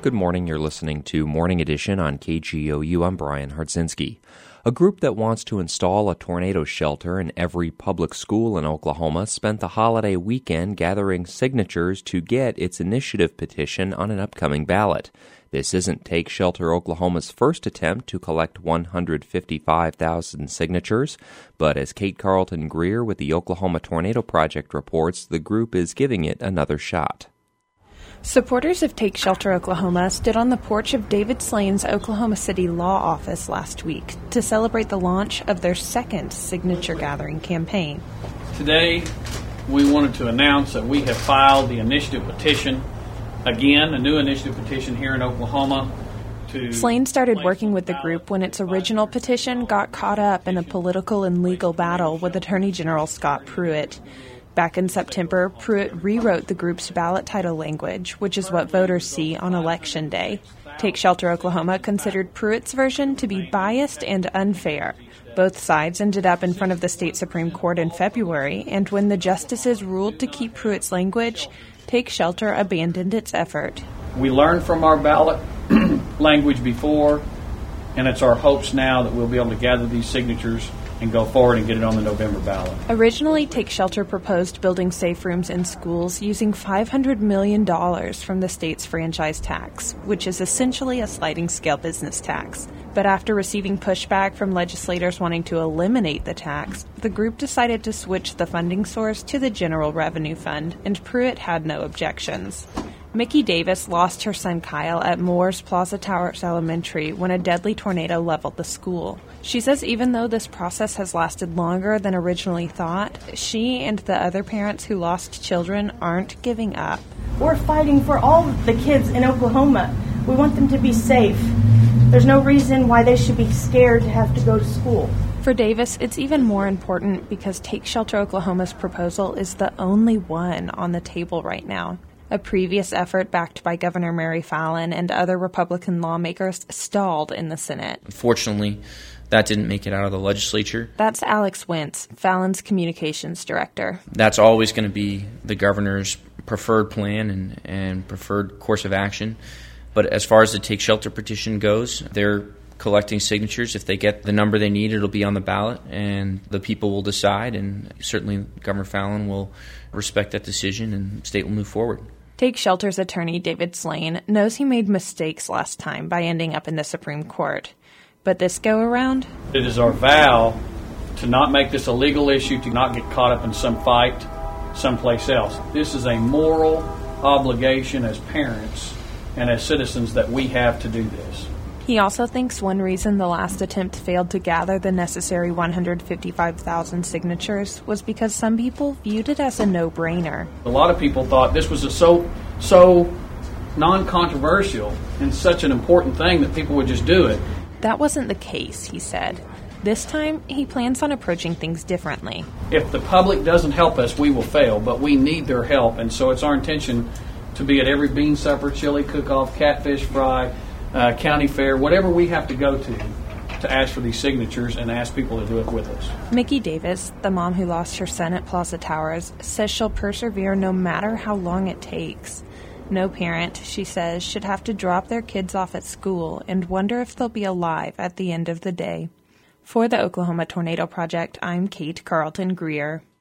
Good morning. You're listening to Morning Edition on KGOU. I'm Brian Hardzinski. A group that wants to install a tornado shelter in every public school in Oklahoma spent the holiday weekend gathering signatures to get its initiative petition on an upcoming ballot. This isn't Take Shelter Oklahoma's first attempt to collect 155,000 signatures, but as Kate Carlton Greer with the Oklahoma Tornado Project reports, the group is giving it another shot. Supporters of Take Shelter Oklahoma stood on the porch of David Slane's Oklahoma City law office last week to celebrate the launch of their second signature gathering campaign. Today, we wanted to announce that we have filed the initiative petition, again, a new initiative petition here in Oklahoma. Slane started working with the group when its original petition got caught up in a political and legal battle with Attorney General Scott Pruitt. Back in September, Pruitt rewrote the group's ballot title language, which is what voters see on Election Day. Take Shelter Oklahoma considered Pruitt's version to be biased and unfair. Both sides ended up in front of the state Supreme Court in February, and when the justices ruled to keep Pruitt's language, Take Shelter abandoned its effort. We learned from our ballot language before, and it's our hopes now that we'll be able to gather these signatures and go forward and get it on the November ballot. Originally, Take Shelter proposed building safe rooms in schools using $500 million from the state's franchise tax, which is essentially a sliding scale business tax. But after receiving pushback from legislators wanting to eliminate the tax, the group decided to switch the funding source to the General Revenue Fund, and Pruitt had no objections. Mickey Davis lost her son Kyle at Moore's Plaza Towers Elementary when a deadly tornado leveled the school. She says even though this process has lasted longer than originally thought, she and the other parents who lost children aren't giving up. We're fighting for all the kids in Oklahoma. We want them to be safe. There's no reason why they should be scared to have to go to school. For Davis, it's even more important because Take Shelter Oklahoma's proposal is the only one on the table right now. A previous effort backed by Governor Mary Fallin and other Republican lawmakers stalled in the Senate. Unfortunately, that didn't make it out of the legislature. That's Alex Wentz, Fallin's communications director. That's always going to be the governor's preferred plan and preferred course of action. But as far as the Take Shelter petition goes, they're collecting signatures. If they get the number they need, it'll be on the ballot, and the people will decide, and certainly Governor Fallin will respect that decision, and the state will move forward. Take Shelter's attorney, David Slane, knows he made mistakes last time by ending up in the Supreme Court. But this go-around? It is our vow to not make this a legal issue, to not get caught up in some fight someplace else. This is a moral obligation as parents and as citizens that we have to do this. He also thinks one reason the last attempt failed to gather the necessary 155,000 signatures was because some people viewed it as a no-brainer. A lot of people thought this was so non-controversial and such an important thing that people would just do it. That wasn't the case, he said. This time, he plans on approaching things differently. If the public doesn't help us, we will fail, but we need their help, and so it's our intention to be at every bean supper, chili cook-off, catfish fry, county fair, whatever we have to go to ask for these signatures and ask people to do it with us. Mickey Davis, the mom who lost her son at Plaza Towers, says she'll persevere no matter how long it takes. No parent, she says, should have to drop their kids off at school and wonder if they'll be alive at the end of the day. For the Oklahoma Tornado Project, I'm Kate Carlton Greer.